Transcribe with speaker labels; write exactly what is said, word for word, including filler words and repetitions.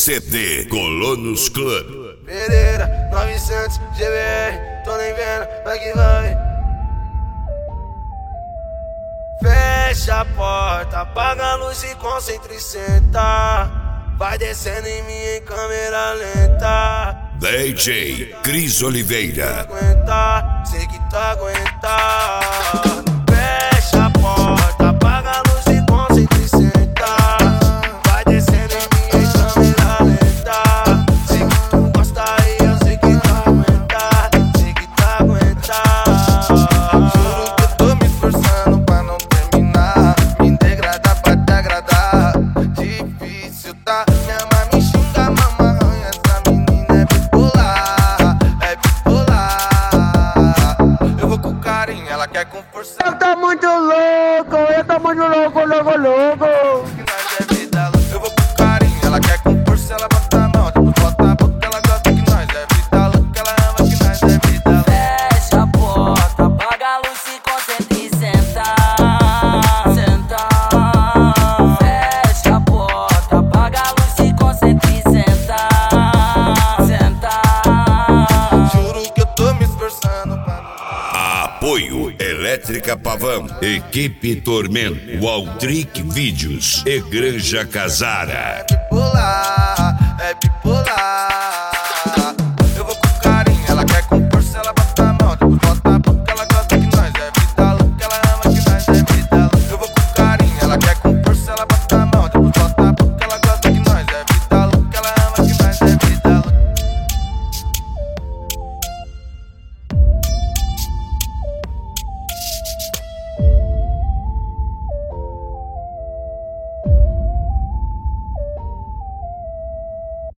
Speaker 1: C D Colonos Club.
Speaker 2: Pereira, novecentos G B R, tô nem vendo, vai que vai. Fecha a porta, apaga a luz e concentra e senta. Vai descendo em mim em câmera lenta.
Speaker 1: D J Cris Oliveira.
Speaker 2: Aguenta, sei que tu aguenta. Fecha a porta, apaga a luz e concentra e senta. Vai descendo em mim em câmera lenta. Sei que tu gosta e eu sei que tu aguenta. Sei que tu aguenta. Juro que eu tô me esforçando pra não terminar. Me degradar pra te agradar. Difícil tá, minha mãe me xinga, mama arranha. Essa menina é bipolar, é bipolar. Eu vou com carinho, ela quer com força.
Speaker 3: Eu tô muito louco, eu tô muito louco, louco, louco.
Speaker 2: Que nós é vida louca. Eu vou com carinho, ela quer com força. Ela bota a mão, depois bota a boca. Ela gosta que nós é vida louca. Ela ama que nós é vida louca.
Speaker 4: Fecha a porta, apaga a luz, se concentra e senta. Senta. Fecha a porta, apaga a luz, se concentra e senta. Senta.
Speaker 2: Juro que eu tô me esforçando pra não...
Speaker 1: Apoio Elétrica Pavão, Equipe Tormento, Waltric Vídeos e Granja Casara.
Speaker 2: É bipolar, é bipolar.